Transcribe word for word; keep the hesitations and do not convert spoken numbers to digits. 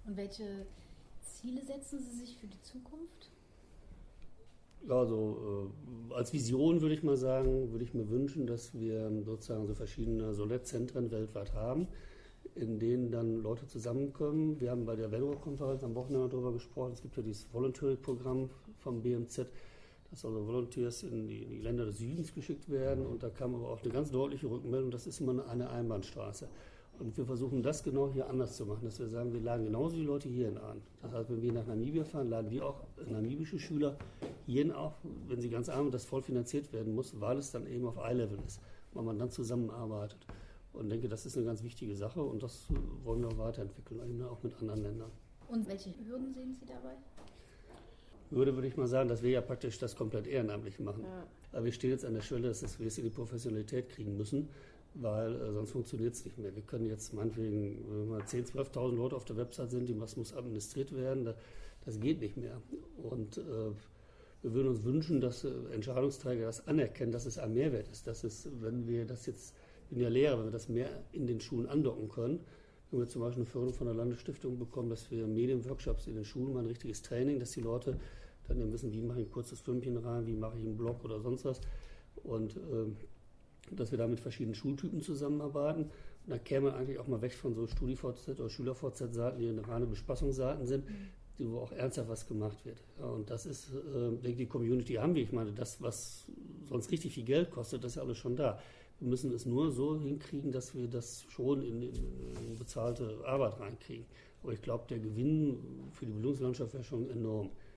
Und welche Ziele setzen Sie sich für die Zukunft? Ja, also äh, als Vision würde ich mal sagen, würde ich mir wünschen, dass wir sozusagen so verschiedene Solett-Zentren weltweit haben, in denen dann Leute zusammenkommen. Wir haben bei der Venro-Konferenz am Wochenende darüber gesprochen. Es gibt ja dieses Volunteering-Programm vom B M Z, dass also Volunteers in die, in die Länder des Südens geschickt werden. Und da kam aber auch eine ganz deutliche Rückmeldung, das ist immer eine Einbahnstraße. Und wir versuchen das genau hier anders zu machen, dass wir sagen, wir laden genauso die Leute hierhin an. Das heißt, wenn wir nach Namibia fahren, laden wir auch namibische Schüler hierhin auf, wenn sie ganz arm und das voll finanziert werden muss, weil es dann eben auf Eye-Level ist, weil man dann zusammenarbeitet. Und ich denke, das ist eine ganz wichtige Sache und das wollen wir weiterentwickeln, eben auch mit anderen Ländern. Und welche Hürden sehen Sie dabei? Würde, würde ich mal sagen, dass wir ja praktisch das komplett ehrenamtlich machen. Ja. Aber wir stehen jetzt an der Schwelle, dass wir es in die Professionalität kriegen müssen, weil äh, sonst funktioniert es nicht mehr. Wir können jetzt meinetwegen, wenn mal zehntausend, zwölftausend Leute auf der Website sind, die was muss administriert werden, da, das geht nicht mehr. Und äh, wir würden uns wünschen, dass äh, Entscheidungsträger das anerkennen, dass es ein Mehrwert ist. Dass es, wenn wir das jetzt, ich bin ja Lehrer, wenn wir das mehr in den Schulen andocken können, wenn wir zum Beispiel eine Förderung von der Landesstiftung bekommen, dass wir Medienworkshops in den Schulen mal ein richtiges Training, dass die Leute dann eben wissen, wie mache ich ein kurzes Filmchen rein, wie mache ich einen Blog oder sonst was. Und äh, dass wir da mit verschiedenen Schultypen zusammenarbeiten. Und da käme man eigentlich auch mal weg von so StudiVZ oder SchülerVZ-Seiten, die reine Bespaßungsseiten sind, die, wo auch ernsthaft was gemacht wird. Ja, und das ist, äh, denke ich, die Community haben wir. Ich meine, das, was sonst richtig viel Geld kostet, das ist ja alles schon da. Wir müssen es nur so hinkriegen, dass wir das schon in, in, in bezahlte Arbeit reinkriegen. Aber ich glaube, der Gewinn für die Bildungslandschaft wäre schon enorm.